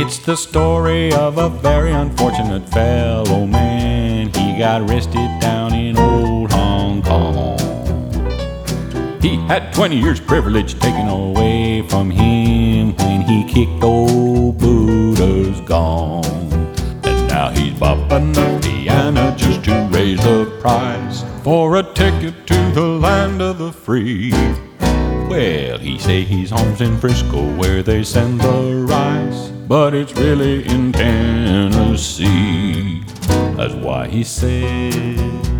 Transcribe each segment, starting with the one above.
It's the story of a very unfortunate fellow man. He got arrested down in old Hong Kong. He had 20 years privilege taken away from him when he kicked old Buddha's gone. And now he's bopping the piano just to raise the price for a ticket to the land of the free. Well, he say he's home in Frisco where they send the rice, but it's really in Tennessee. That's why he said,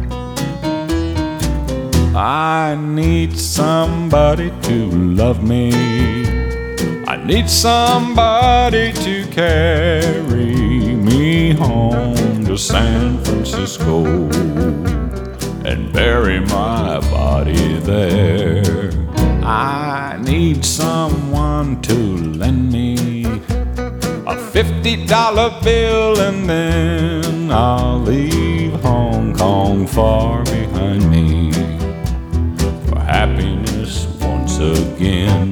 I need somebody to love me. I need somebody to carry me home to San Francisco and bury my body there. I need someone to lend me a $50 bill, and then I'll leave Hong Kong far behind me for happiness once again.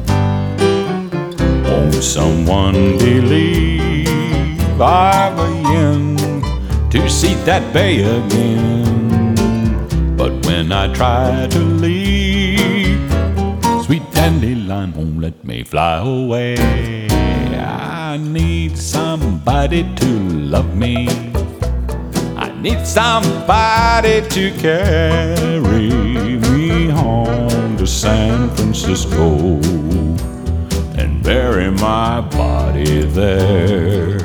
Won't someone believe I've a yen to see that bay again? But when I try to leave, sweet dandelion won't let me fly away. I need somebody to love me. I need somebody to carry me home to San Francisco and bury my body there.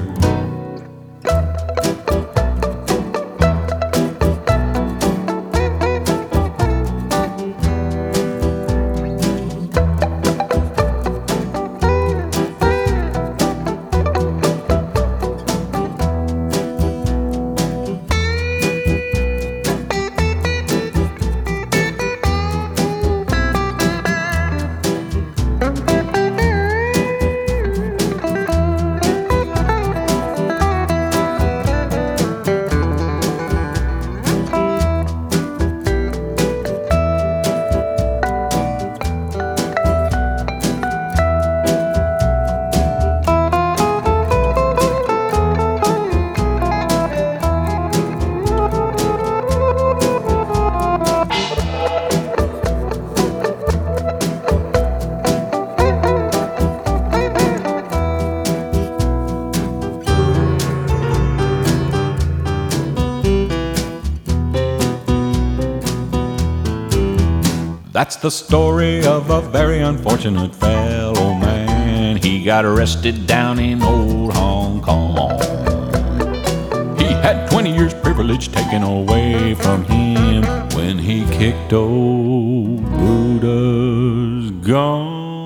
That's the story of a very unfortunate fellow man. He got arrested down in old Hong Kong. He had 20 years privilege taken away from him when he kicked old Buddha's gone.